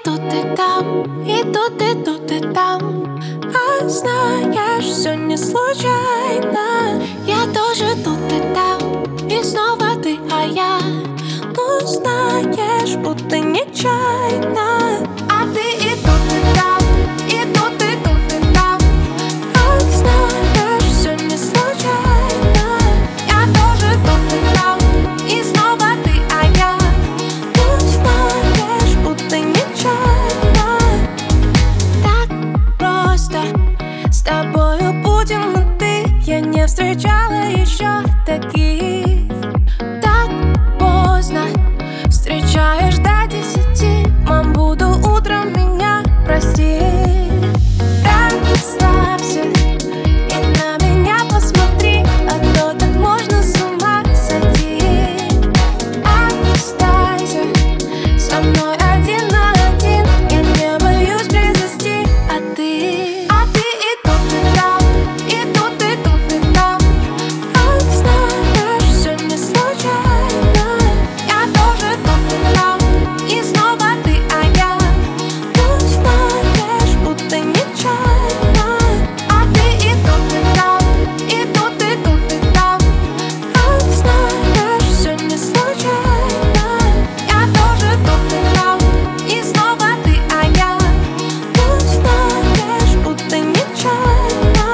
тут и там. А знаешь, все не случайно. Я тоже тут и там, и снова ты, а я. Ну знаешь, будто нечаянно. А ты и тут и там, и тут и там. А знаешь, все не случайно. Я тоже тут и там, и снова ты, а я. Ну знаешь, будто нечаянно. Так просто с тобою будем мы ты. Я не встречала еще таких. Так поздно встречаешь до 10. Мам, буду утром, меня прости. Расслабься и на меня посмотри, а то так можно с ума сойти. Останься со мной один на один. Я не боюсь близости, а ты и тут и там, и тут и там. А знаешь, все не случайно. Я тоже тут и там, и снова ты, а я. Ну знаешь, будто нечаянно. А ты и тут и там, и тут и там. А знаешь, все не случайно. Я тоже тут и там, и снова ты, а я. Ну знаешь, будто нечаянно.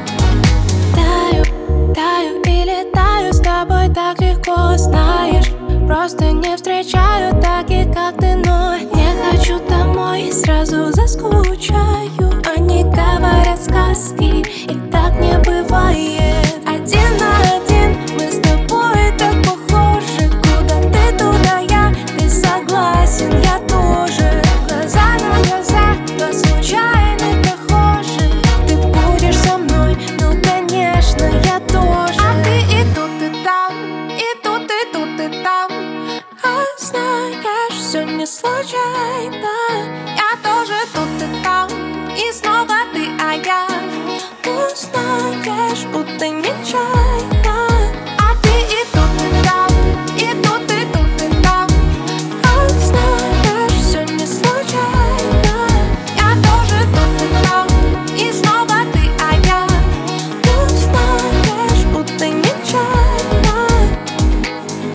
Таю и летаю с тобой так легко, знаешь. Просто не встречаю таких, как ты, но не хочу домой, сразу заскучаю. Они говорят сказки, и так не бывает.